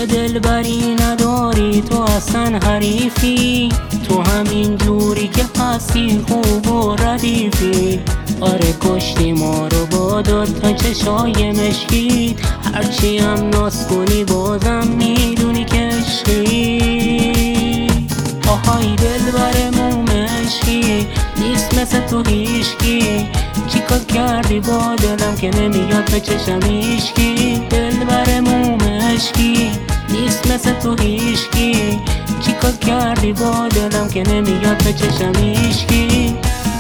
یه دلبری نداری تو اصلا حریفی، تو همین جوری که هستی خوب و ردیفی. آره کشتی ما رو با دوتا چشای مشکی، هرچی هم ناز کنی بازم میدونی که عشقی. آهای دلبر مومشکی نیست مثل تو هیشکی، چیکار کردی با دلم که نمیاد به چشم هیشکی. دلبر مومشکی نیست مثل تو هیشکی، چیکار کردی با دلم که نمیاد به چشم هیشکی.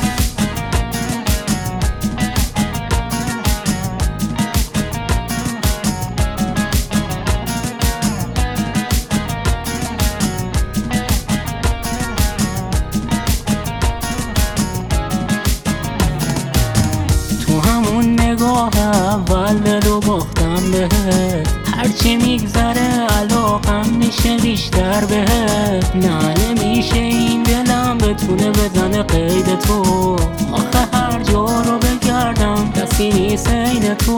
اول دلو باختم بهت، هرچی میگذره علاقم میشه بیشتر بهت. نه نمیشه این دلم بتونه بزنه قید تو، آخه هر جا رو بگردم کسی نیست عین تو.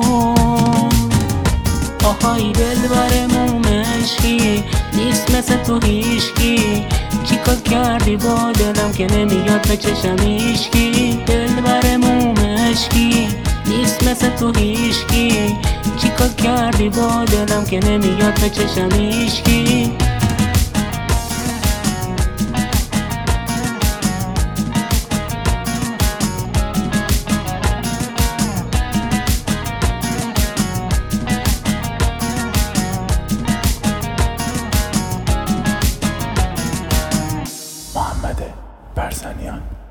آهای دلبر مومشکی نیست مثل تو هیشکی، چیکار کردی با دلم که نمیاد به چشم هیشکی. دلبر مومشکی نیست مثل تو هیشکی، چیکار کردی با دلم که نمیاد به چشم هیشکی. محمد برزنیان.